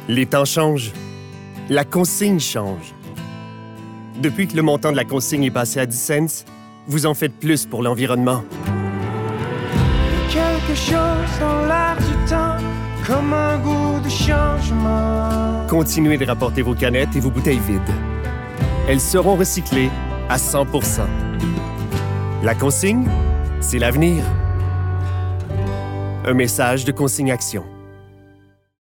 Les temps changent. La consigne change. Depuis que le montant de la consigne est passé à 10 cents, vous en faites plus pour l'environnement. Quelque chose dans l'air du temps, comme un goût de changement. Continuez de rapporter vos canettes et vos bouteilles vides. Elles seront recyclées à 100%. La consigne, c'est l'avenir. Un message de Consigne Action.